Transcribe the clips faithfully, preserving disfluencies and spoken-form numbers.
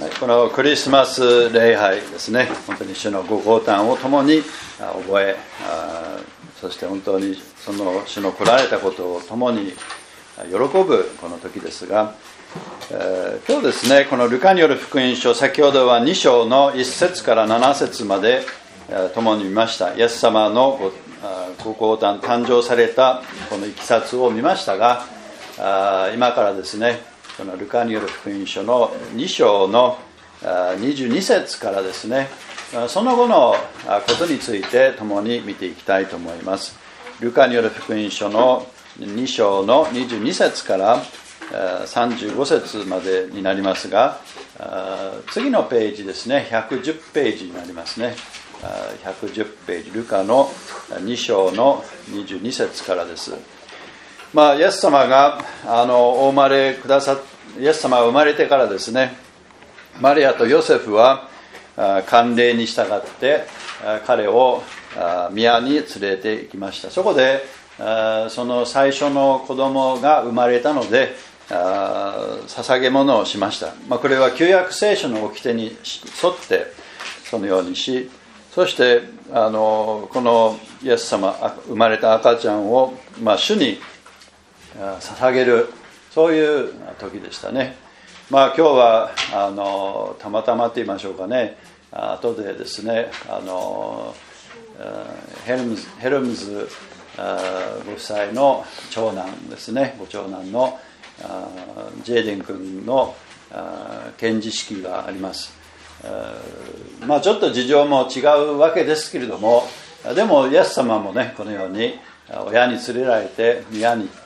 このクリスマス礼拝ですね、本当に主のご降誕を共に覚え、そして本当にその主の来られたことを共に喜ぶこの時ですが、えー、今日ですね、このルカによる福音書、先ほどはに章のいっ節からなな節まで共に見ました。イエス様のご、ご降誕、誕生されたこのいきさつを見ましたが、今からですね、このルカによる福音書のに章のにじゅうに節からですね、その後のことについて共に見ていきたいと思います。ルカによる福音書のに章のにじゅうに節からさんじゅうご節までになりますが、次のページですね、ひゃくじゅうページになりますね。ひゃくじゅうページ、ルカのに章のにじゅうに節からです。まあ、イエス様があのお生まれくださっイエス様が生まれてからですね、マリアとヨセフは慣例に従って彼を宮に連れて行きました。そこでその最初の子供が生まれたので捧げ物をしました。まあ、これは旧約聖書の掟に沿ってそのようにし、そしてあのこのイエス様生まれた赤ちゃんを、まあ、主に捧げる、そういう時でしたね。まあ今日はあのたまたまと言いましょうかね、後でですね、あのヘルムズ、ヘルムズご夫妻の長男ですね、ご長男のジェイデン君の献辞式があります。まあちょっと事情も違うわけですけれども、でもイエス様もね、このように親に連れられて宮に行って、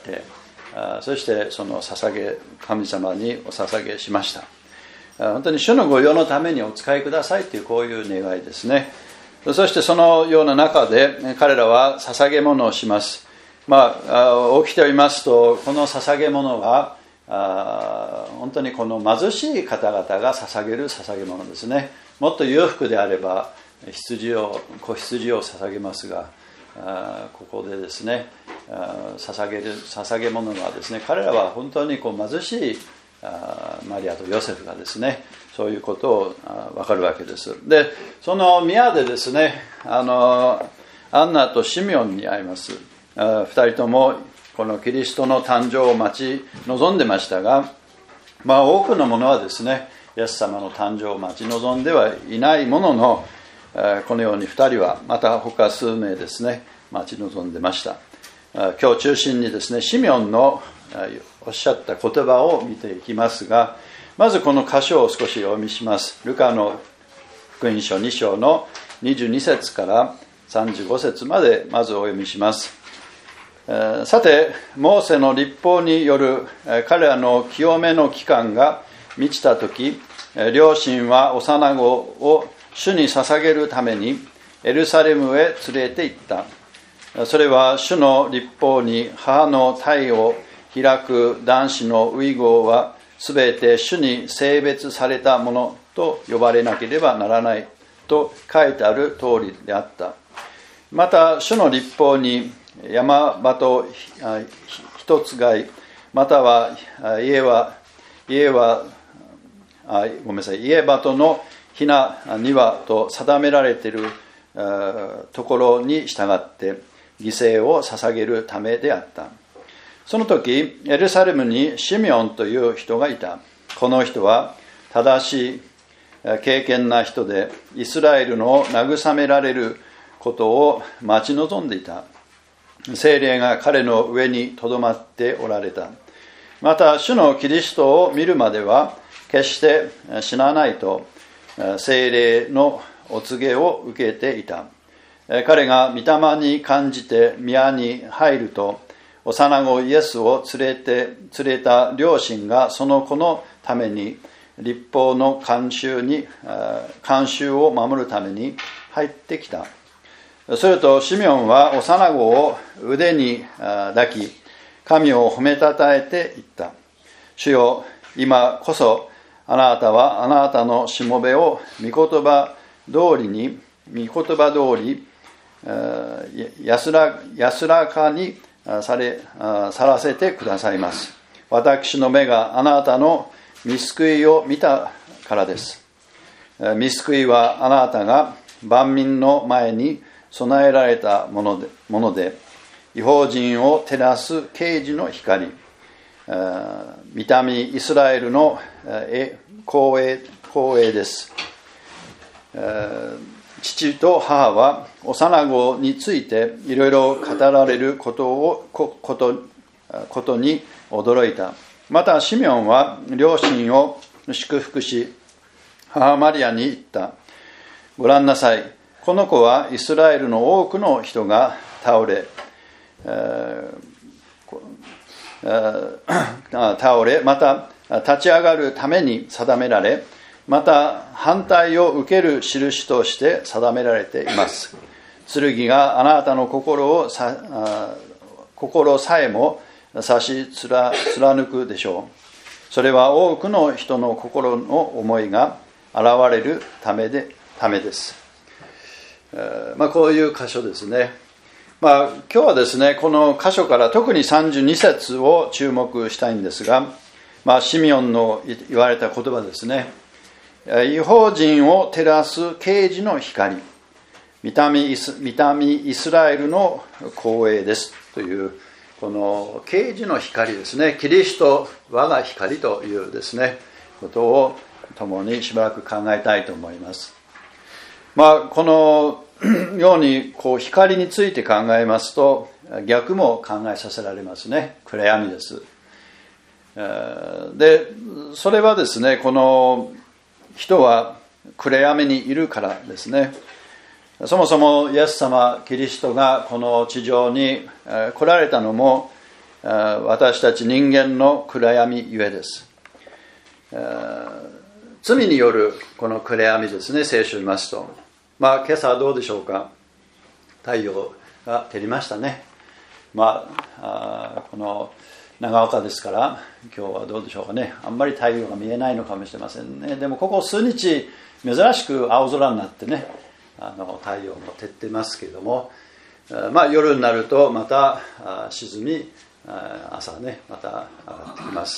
そしてその捧げ、神様にお捧げしました。本当に主の御用のためにお使いくださいという、こういう願いですね。そしてそのような中で彼らは捧げ物をします。まあ起きておりますと、この捧げ物は本当にこの貧しい方々が捧げる捧げ物ですね。もっと裕福であれば羊を子羊を捧げますが、ここでですね、捧げる捧げ物はですね、彼らは本当にこう貧しいマリアとヨセフがですね、そういうことを分かるわけです。で、その宮でですね、あのアンナとシミオンに会います。二人ともこのキリストの誕生を待ち望んでましたが、まあ多くの者はですね、イエス様の誕生を待ち望んではいないものの、このように二人はまた他数名ですね、待ち望んでました。今日中心にですね、シミオンのおっしゃった言葉を見ていきますが、まずこの箇所を少しお読みします。ルカの福音書に章のにじゅうに節からさんじゅうご節までまずお読みします。さて、モーセの律法による彼らの清めの期間が満ちたとき、両親は幼子を主に捧げるためにエルサレムへ連れて行った。それは主の律法に母の胎を開く男子の遺言はすべて主に聖別されたものと呼ばれなければならないと書いてある通りであった。また主の律法に山鳩一つ買い、または家は家はあごめんなさい家鳩のひなに羽と定められているところに従って犠牲を捧げるためであった。その時エルサレムにシミオンという人がいた。この人は正しい敬虔な人で、イスラエルの慰められることを待ち望んでいた。聖霊が彼の上にとどまっておられた。また主のキリストを見るまでは決して死なないと聖霊のお告げを受けていた。彼が御霊に感じて宮に入ると、幼子イエスを連れて連れた両親がその子のために律法の慣習に慣習を守るために入ってきた。するとシミオンは幼子を腕に抱き、神を褒めたたえて言った。主よ、今こそあなたはあなたのしもべを御言葉通りに御言葉通り安ら安らかにされさらせてくださいます。私の目があなたの御救いを見たからです。御救いはあなたが万民の前に備えられたもので、もので異邦人を照らす啓示の光、御民イスラエルの光栄、光栄です。父と母は幼子についていろいろ語られることをこと、ことに驚いた。またシメオンは両親を祝福し、母マリアに言った。ご覧なさい。この子はイスラエルの多くの人が倒れ、えー、倒れ、また立ち上がるために定められ、また反対を受ける印として定められています。剣があなたの心をさ心さえも差し貫くでしょう。それは多くの人の心の思いが現れるためでためです。えーまあ、こういう箇所ですね。まあ、今日はですね、この箇所から特にさんじゅうに節を注目したいんですが、まあ、シミオンの言われた言葉ですね。異邦人を照らす啓示の光、御民イス、御民イスラエルの光栄ですという、この啓示の光ですね。キリスト我が光というですね、ことを共にしばらく考えたいと思います。まあ、このようにこう光について考えますと、逆も考えさせられますね。暗闇です。で、それはですね、この人は暗闇にいるからですね。そもそもイエス様キリストがこの地上に来られたのも私たち人間の暗闇ゆえです。罪によるこの暗闇ですね。聖書を見ますと、まあ今朝はどうでしょうか。太陽が照りましたね。まあ、あこの長岡ですから今日はどうでしょうかね。あんまり太陽が見えないのかもしれませんね。でもここ数日珍しく青空になってね、あの太陽も照ってますけれども、まあ夜になるとまた沈み、朝ねまた上がってきます。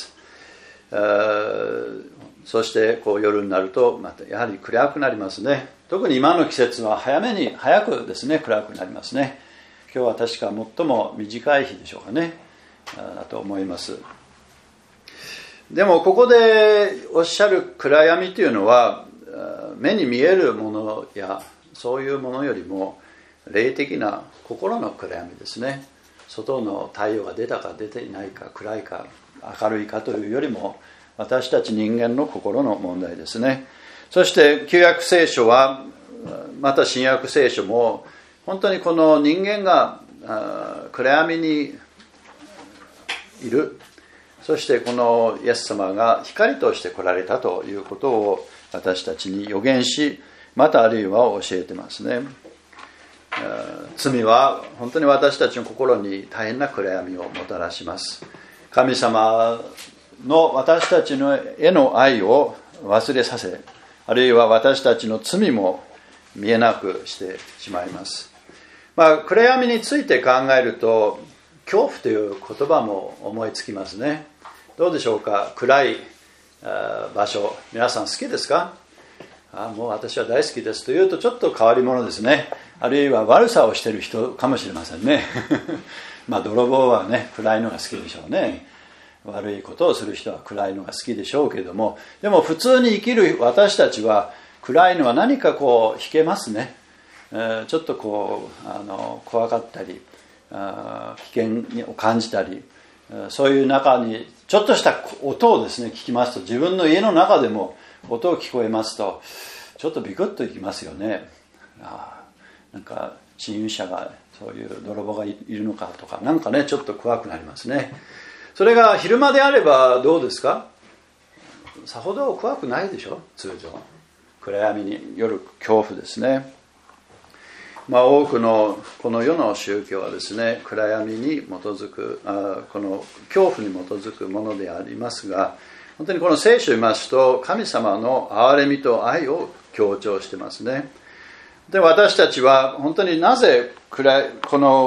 そしてこう夜になるとまたやはり暗くなりますね。特に今の季節は早めに早くですね暗くなりますね。今日は確か最も短い日でしょうかね、だと思います。でもここでおっしゃる暗闇というのは目に見えるものやそういうものよりも霊的な心の暗闇ですね。外の太陽が出たか出ていないか暗いか明るいかというよりも私たち人間の心の問題ですね。そして旧約聖書はまた新約聖書も本当にこの人間が暗闇にいる、そしてこのイエス様が光として来られたということを私たちに予言し、またあるいは教えてますね。罪は本当に私たちの心に大変な暗闇をもたらします。神様の私たちのへの愛を忘れさせ、あるいは私たちの罪も見えなくしてしまいます。まあ、暗闇について考えると恐怖という言葉も思いつきますね。どうでしょうか。暗い場所皆さん好きですか。あもう私は大好きですというとちょっと変わり者ですね。あるいは悪さをしている人かもしれませんねまあ泥棒はね暗いのが好きでしょうね。悪いことをする人は暗いのが好きでしょうけれども、でも普通に生きる私たちは暗いのは何かこう引けますね。えー、ちょっとこうあの怖かったりあ危険を感じたり、そういう中にちょっとした音をですね聞きますと、自分の家の中でも音を聞こえますとちょっとビクッといきますよね。あなんか侵入者がそういう泥棒がいるのかとか、なんかねちょっと怖くなりますね。それが昼間であればどうですか。さほど怖くないでしょ。通常暗闇による恐怖ですね。まあ、多くのこの世の宗教はですね暗闇に基づくあこの恐怖に基づくものでありますが、本当にこの聖書を見ますと神様の憐れみと愛を強調してますね。で私たちは本当になぜ暗いこの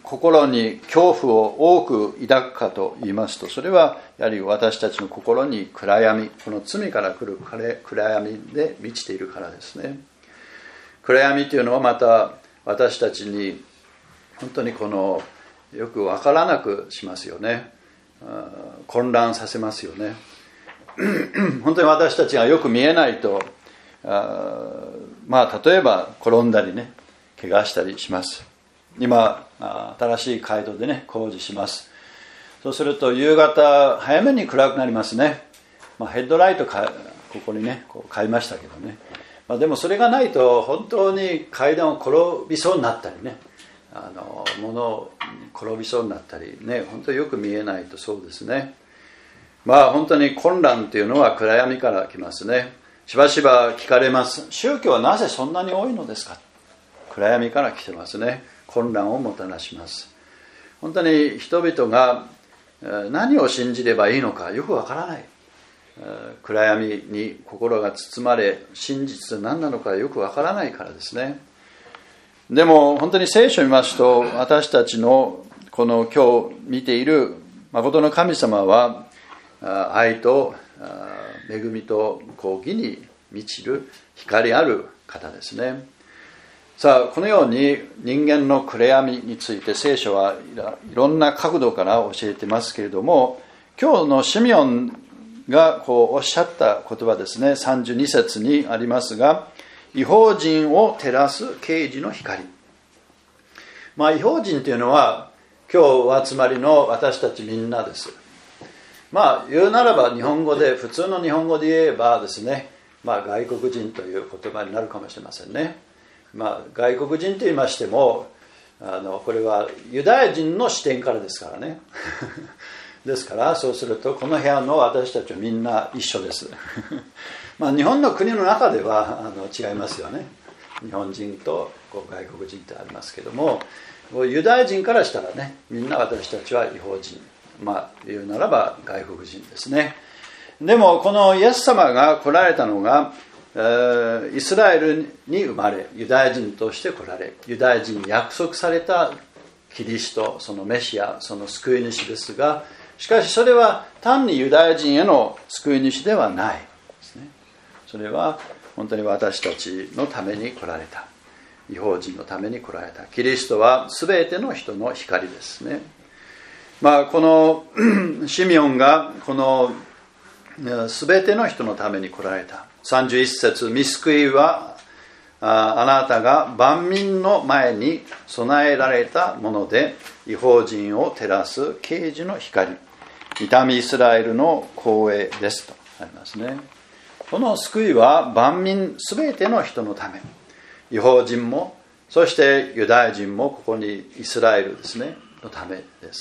心に恐怖を多く抱くかと言いますと、それはやはり私たちの心に暗闇、この罪から来る暗闇で満ちているからですね。暗闇というのはまた私たちに本当にこのよく分からなくしますよね。混乱させますよね。本当に私たちがよく見えないと、あまあ例えば転んだりね、怪我したりします。今新しい街道でね工事します。そうすると夕方早めに暗くなりますね。まあ、ヘッドライトかここにねこう買いましたけどね、まあ、でもそれがないと本当に階段を転びそうになったりね、あの物を転びそうになったりね、本当によく見えないとそうですね。まあ本当に混乱というのは暗闇から来ますね。しばしば聞かれます。宗教はなぜそんなに多いのですか。暗闇から来てますね。混乱をもたらします。本当に人々が何を信じればいいのかよくわからない。暗闇に心が包まれ、真実は何なのかよくわからないからですね。でも本当に聖書を見ますと、私たちのこの今日見ている誠の神様は愛と恵みと義に満ちる光ある方ですね。さあこのように人間の暗闇について聖書はいろんな角度から教えてますけれども、今日のシメオンがこうおっしゃった言葉ですね。さんじゅうに節にありますが、異邦人を照らす啓示の光。まあ異邦人というのは今日お集まりの私たちみんなです。まあ言うならば日本語で普通の日本語で言えばですね、まあ外国人という言葉になるかもしれませんね。まあ外国人と言いましても、あのこれはユダヤ人の視点からですからね。ですからそうするとこの部屋の私たちはみんな一緒です。まあ日本の国の中ではあの違いますよね。日本人とこう外国人ってありますけども、ユダヤ人からしたらね、みんな私たちは異邦人、まあ言うならば外国人ですね。でもこのイエス様が来られたのが、えー、イスラエルに生まれ、ユダヤ人として来られ、ユダヤ人に約束されたキリスト、そのメシア、その救い主ですが、しかしそれは単にユダヤ人への救い主ではないですね。それは本当に私たちのために来られた、異邦人のために来られたキリストは全ての人の光ですね。まあこのシメオンがこの全ての人のために来られた。さんじゅういち節、御救いは あ, あなたが万民の前に備えられたもので、異邦人を照らす啓示の光、痛みイスラエルの光栄ですとありますね。この救いは万民全ての人のため、異邦人もそしてユダヤ人も、ここにイスラエルですねのためです。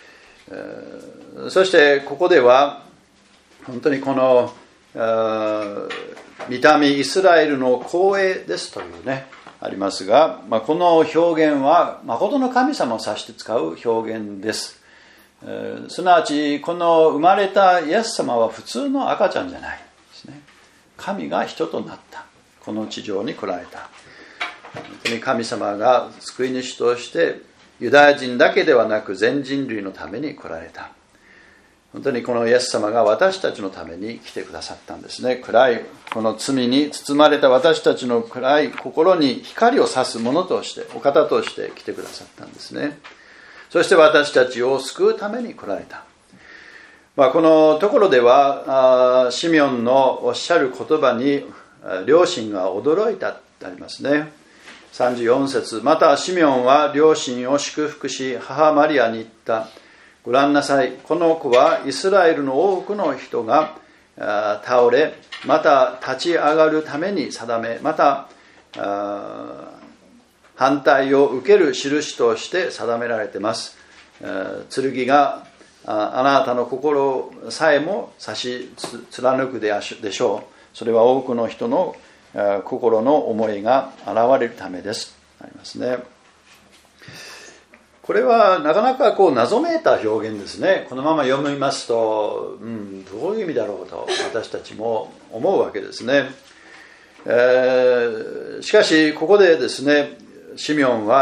そしてここでは本当にこの見た目イスラエルの光栄ですというねありますが、まあ、この表現は誠の神様を指して使う表現です。すなわちこの生まれたイエス様は普通の赤ちゃんじゃないですね。神が人となった、この地上に来られた。本当に神様が救い主としてユダヤ人だけではなく全人類のために来られた。本当にこのイエス様が私たちのために来てくださったんですね。暗いこの罪に包まれた私たちの暗い心に光を差すものとして、お方として来てくださったんですね。そして私たちを救うために来られた。まあ、このところではシメオンのおっしゃる言葉に両親が驚いたってありますね。さんじゅうよん節、またシメオンは両親を祝福し、母マリアに言った。ご覧なさい、この子はイスラエルの多くの人が倒れ、また立ち上がるために定め、また反対を受ける印として定められています。剣があなたの心さえも刺し貫くでしょう。それは多くの人の心の思いが現れるためです。ありますね。これはなかなかこう謎めいた表現ですね。このまま読みますと、うん、どういう意味だろうと私たちも思うわけですね。えー、しかしここでですね、シメオンは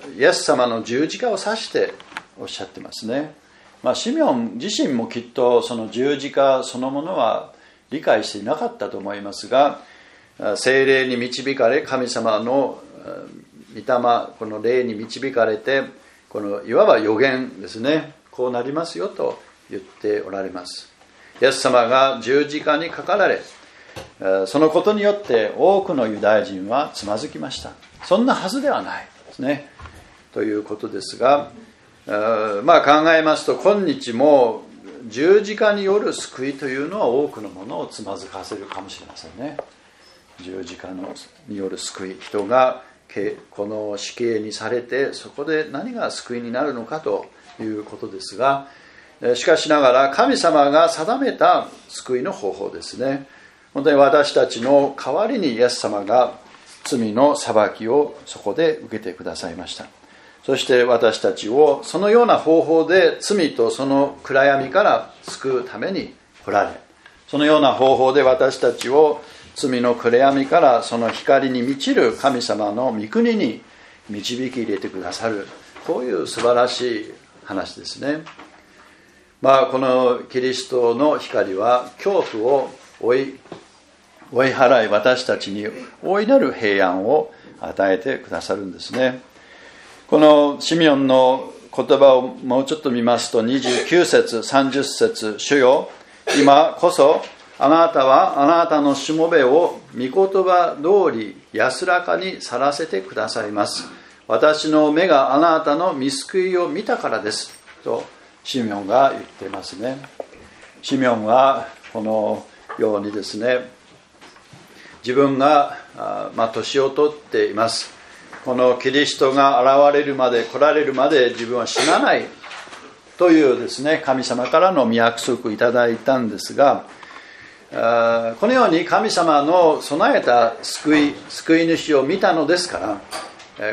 イエス様の十字架を指しておっしゃってますね。まあ、シメオン自身もきっとその十字架そのものは理解していなかったと思いますが、聖霊に導かれ、神様の御霊、この霊に導かれて、このいわば予言ですね、こうなりますよと言っておられます。イエス様が十字架にかかられ、そのことによって多くのユダヤ人はつまずきました。そんなはずではないですね、ということですが、まあ考えますと、今日も十字架による救いというのは多くのものをつまずかせるかもしれませんね。十字架による救い、人がこの死刑にされて、そこで何が救いになるのかということですが、しかしながら神様が定めた救いの方法ですね。本当に私たちの代わりにイエス様が罪の裁きをそこで受けてくださいました。そして私たちをそのような方法で罪とその暗闇から救うために来られ、そのような方法で私たちを罪の暗闇からその光に満ちる神様の御国に導き入れてくださる、こういう素晴らしい話ですね。まあこのキリストの光は恐怖を追い追い払い、私たちに大いなる平安を与えてくださるんですね。このシメオンの言葉をもうちょっと見ますと、にじゅうきゅう節さんじゅう節、主よ、今こそあなたはあなたのしもべを御言葉通り安らかに去らせてくださいます。私の目があなたの御救いを見たからですとシメオンが言っていますね。シメオンはこのようにですね、自分がまあ年を取っています。このキリストが現れるまで、来られるまで自分は死なないというですね、神様からの御約束をいただいたんですが、このように神様の備えた救い、救い主を見たのですから、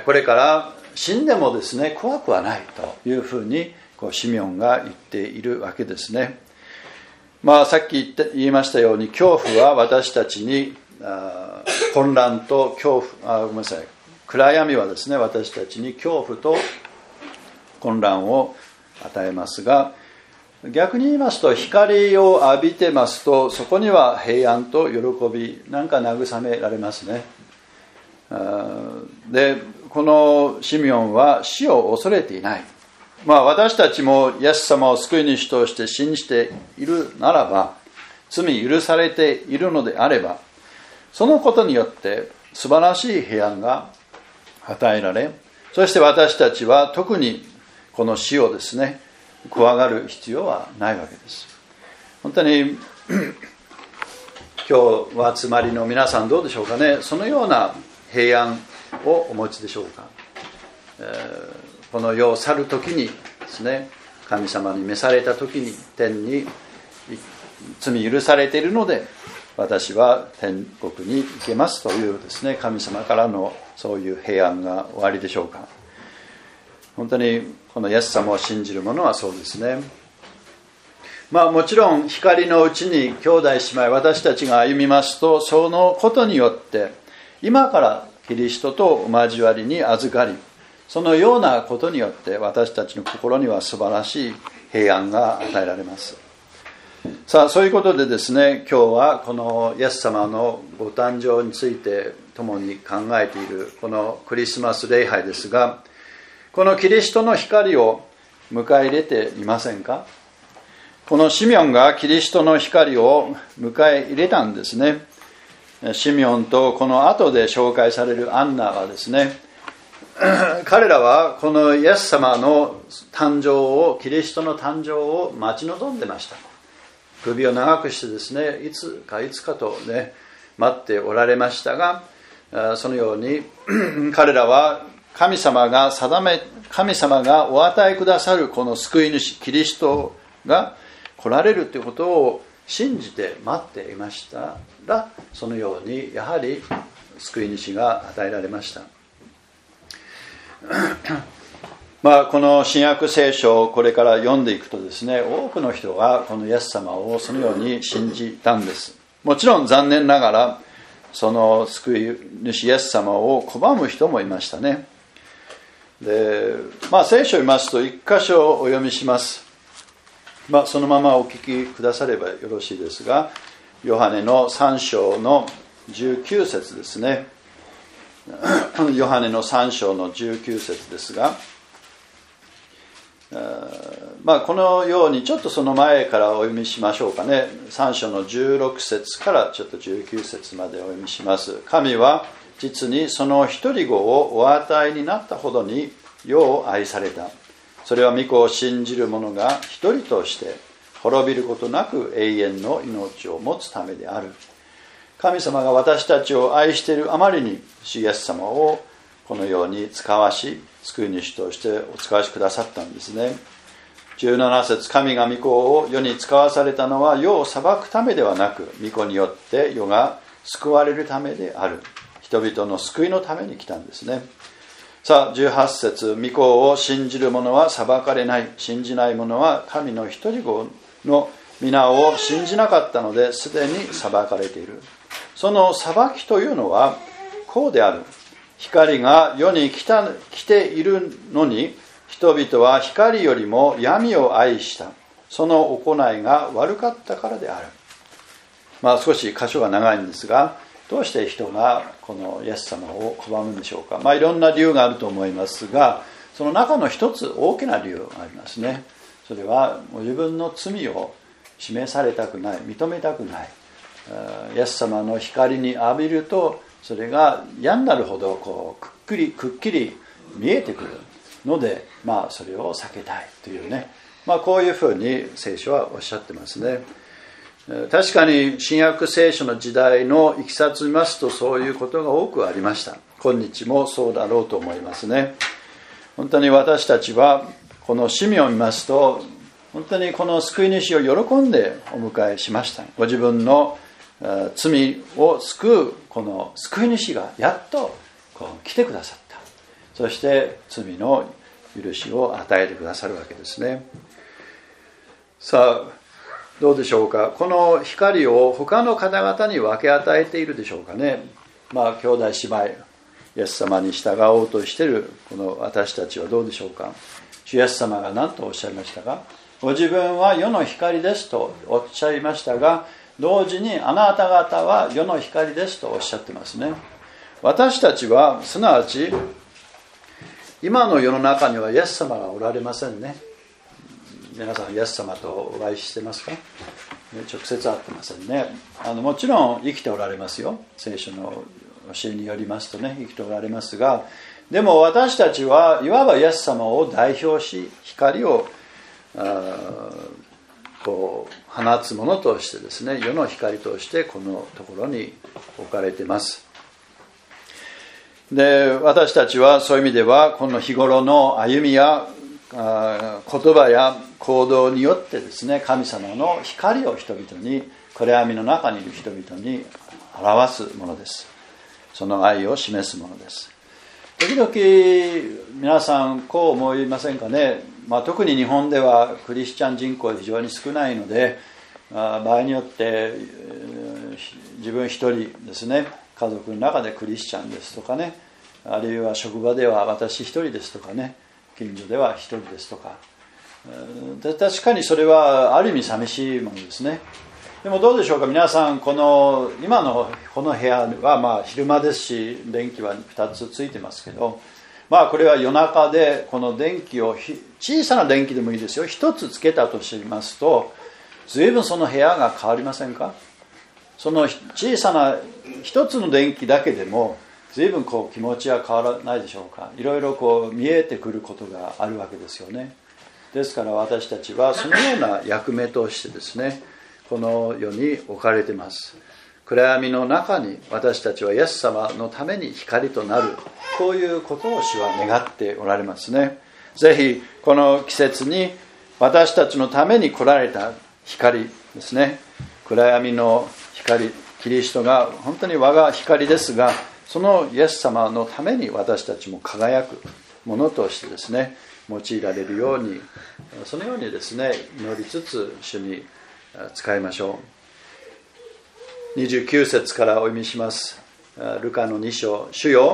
これから死んでもですね、怖くはないというふうにこうシメオンが言っているわけですね。まあさっき言って、言いましたように、恐怖は私たちにあ混乱と恐怖、あごめんなさい、暗闇はですね、私たちに恐怖と混乱を与えますが、逆に言いますと、光を浴びてますと、そこには平安と喜び、なんか慰められますね。で、このシメオンは死を恐れていない。まあ私たちもイエス様を救い主として信じているならば、罪許されているのであれば、そのことによって素晴らしい平安が与えられ、そして私たちは特にこの死をですね、怖がる必要はないわけです。本当に今日は集まりの皆さんどうでしょうかね。そのような平安をお持ちでしょうか。えー、この世を去る時にですね、神様に召された時に天に罪許されているので私は天国に行けますというですね、神様からのそういう平安が終わりでしょうか。本当にこのイエス様を信じる者はそうですね。まあもちろん光のうちに兄弟姉妹私たちが歩みますと、そのことによって今からキリストと交わりに預かり、そのようなことによって私たちの心には素晴らしい平安が与えられます。さあそういうことでですね、今日はこのイエス様のご誕生について共に考えているこのクリスマス礼拝ですが、このキリストの光を迎え入れていませんか？このシメオンがキリストの光を迎え入れたんですね。シメオンとこの後で紹介されるアンナはですね、彼らはこのイエス様の誕生を、キリストの誕生を待ち望んでました。首を長くしてですね、いつかいつかとね待っておられましたが、そのように彼らは神様が定め、神様がお与えくださるこの救い主キリストが来られるということを信じて待っていましたら、そのようにやはり救い主が与えられました。まあこの新約聖書をこれから読んでいくとですね、多くの人がこのイエス様をそのように信じたんです。もちろん残念ながらその救い主イエス様を拒む人もいましたね。 で、まあ、聖書を見ますと一箇所お読みします。まあ、そのままお聞きくださればよろしいですが、ヨハネのさん章のじゅうきゅう節ですね。ヨハネのさん章のじゅうきゅう節ですが、まあ、このようにちょっとその前からお読みしましょうかね。さん章のじゅうろく節からちょっとじゅうきゅう節までお読みします。神は実にその一人子をお与えになったほどに世を愛された。それは御子を信じる者が一人として滅びることなく永遠の命を持つためである。神様が私たちを愛しているあまりに主イエス様をこのように使わし、救い主としてお使わしくださったんですね。じゅうなな節、神が御子を世に使わされたのは世を裁くためではなく、御子によって世が救われるためである。人々の救いのために来たんですね。さあじゅうはち節、御子を信じる者は裁かれない。信じない者は神の一人子の皆を信じなかったので、すでに裁かれている。その裁きというのはこうである。光が世に来た、来ているのに、人々は光よりも闇を愛した。その行いが悪かったからである。まあ少し箇所が長いんですが、どうして人がこのイエス様を拒むんでしょうか。まあいろんな理由があると思いますが、その中の一つ大きな理由がありますね。それは自分の罪を示されたくない、認めたくない。イエス様の光に浴びると、それが嫌になるほどこうくっきりくっきり見えてくるので、まあそれを避けたいというね、まあこういうふうに聖書はおっしゃってますね。確かに新約聖書の時代のいきさつを見ますと、そういうことが多くありました。今日もそうだろうと思いますね。本当に私たちはこのシメオンを見ますと、本当にこの救い主を喜んでお迎えしました。ご自分の罪を救うこの救い主がやっとこう来てくださった。そして罪の許しを与えてくださるわけですね。さあどうでしょうか。この光を他の方々に分け与えているでしょうかね。まあ兄弟姉妹、イエス様に従おうとしているこの私たちはどうでしょうか。主イエス様が何とおっしゃいましたか。ご自分は世の光ですとおっしゃいましたが、同時にあなた方は世の光ですとおっしゃってますね。私たちはすなわち今の世の中にはイエス様がおられませんね。皆さんイエス様とお会いしてますか。直接会ってませんね。あのもちろん生きておられますよ。聖書の教えによりますとね、生きておられますが、でも私たちはいわばイエス様を代表し、光をあこう放つものとしてですね、世の光としてこのところに置かれています。で、私たちはそういう意味ではこの日頃の歩みやあ言葉や行動によってですね、神様の光を人々に、暗闇の中にいる人々に表すものです。その愛を示すものです。時々皆さんこう思いませんかね。まあ、特に日本ではクリスチャン人口が非常に少ないので、まあ、場合によって自分一人ですね、家族の中でクリスチャンですとかね、あるいは職場では私一人ですとかね、近所では一人ですとか、で確かにそれはある意味寂しいものですね。でもどうでしょうか。皆さんこの今のこの部屋はまあ昼間ですし、電気はふたつついてますけど、まあこれは夜中でこの電気を小さな電気でもいいですよ、一つつけたとしますと、随分その部屋が変わりませんか。その小さな一つの電気だけでも随分こう気持ちは変わらないでしょうか。いろいろこう見えてくることがあるわけですよね。ですから私たちはそのような役目としてですね、この世に置かれています。暗闇の中に私たちはイエス様のために光となる、こういうことを主は願っておられますね。ぜひこの季節に私たちのために来られた光ですね、暗闇の光、キリストが本当に我が光ですが、そのイエス様のために私たちも輝くものとしてですね、用いられるように、そのようにですね、祈りつつ主に使いましょう。にじゅうきゅう節からお読みします。ルカのに章、主よ、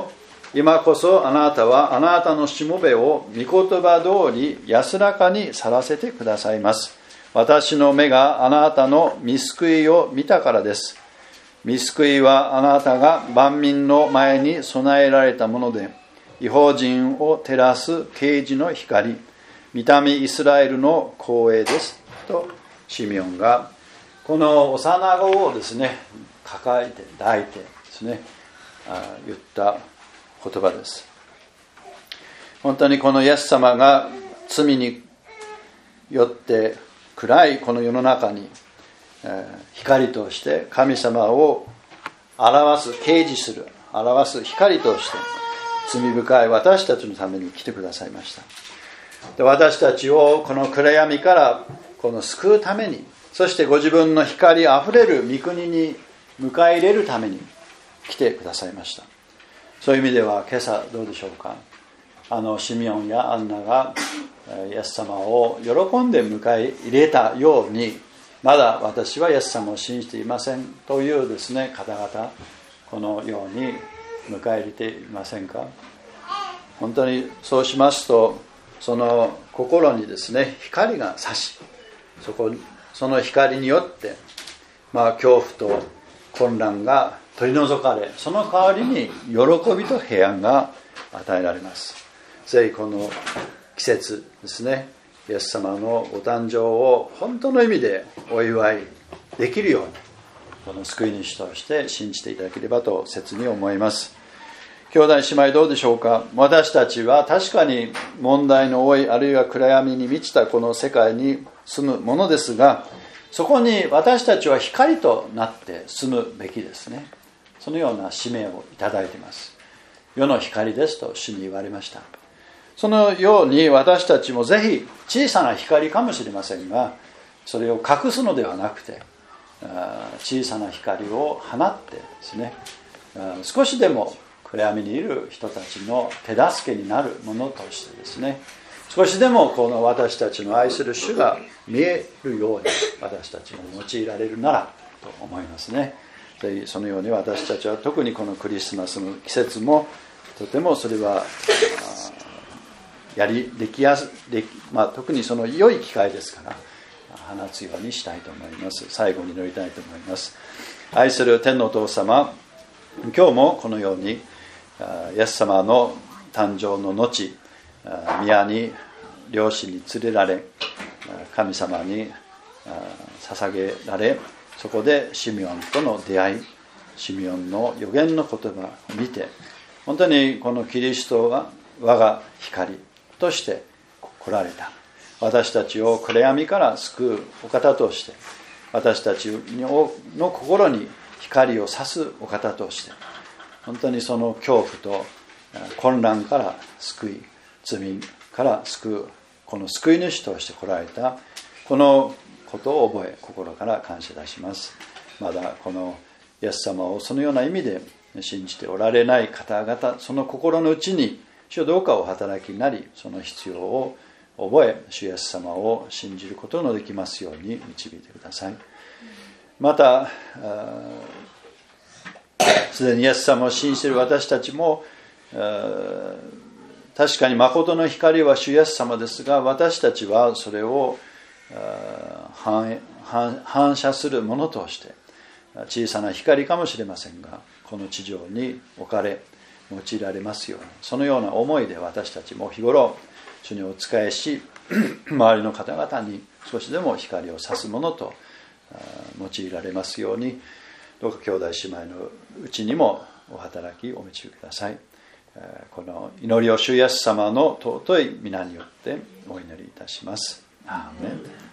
今こそあなたはあなたのしもべを御言葉通り安らかに去らせてくださいます。私の目があなたの御救いを見たからです。御救いはあなたが万民の前に備えられたもので、異邦人を照らす啓示の光、御民イスラエルの光栄ですと、シミオンがこの幼子をですね抱えて抱いてですね言った言葉です。本当にこのイエス様が罪によって暗いこの世の中に光として神様を表す、啓示する、表す光として罪深い私たちのために来てくださいました。で、私たちをこの暗闇からこの救うために、そしてご自分の光あふれる御国に迎え入れるために来てくださいました。そういう意味では今朝どうでしょうか。あのシミオンやアンナがイエス様を喜んで迎え入れたように、まだ私はイエス様を信じていませんというですね方々、このように迎え入れていませんか。本当にそうしますと、その心にですね光が差し、そこその光によって、まあ、恐怖と混乱が取り除かれ、その代わりに喜びと平安が与えられます。ぜひこの季節ですね、イエス様のご誕生を本当の意味でお祝いできるように、この救い主として信じていただければと切に思います。兄弟姉妹どうでしょうか。私たちは確かに問題の多い、あるいは暗闇に満ちたこの世界に住むものですが、そこに私たちは光となって住むべきですね。そのような使命をいただいています。世の光ですと主に言われました。そのように私たちもぜひ小さな光かもしれませんが、それを隠すのではなくて、小さな光を放ってですね、少しでも暗闇にいる人たちの手助けになるものとしてですね、少しでもこの私たちの愛する主が見えるように私たちも用いられるならと思いますね。そのように私たちは特にこのクリスマスの季節もとてもそれはやりできやすでき、まあ、特にその良い機会ですから放つようにしたいと思います。最後に祈りたいと思います。愛する天のお父様、今日もこのようにイエス様の誕生の後、宮に両親に連れられ神様に捧げられ、そこでシミオンとの出会い、シミオンの預言の言葉を見て、本当にこのキリストは我が光として来られた、私たちを暗闇から救うお方として、私たちの心に光を差すお方として、本当にその恐怖と混乱から救い、罪から救うこの救い主として来られたこのことを覚え、心から感謝いたします。まだこのイエス様をそのような意味で信じておられない方々、その心の内に主どうかお働きになり、その必要を覚え、主イエス様を信じることのできますように導いてください。またすでにイエス様を信じている私たちも、確かに誠の光は主イエス様ですが、私たちはそれを反射するものとして小さな光かもしれませんが、この地上に置かれ用いられますように、そのような思いで私たちも日頃主にお仕えし、周りの方々に少しでも光を差すものと用いられますように、どうか兄弟姉妹のうちにもお働きお導きください。この祈りを主イエス様の尊い皆によってお祈りいたします。アーメン。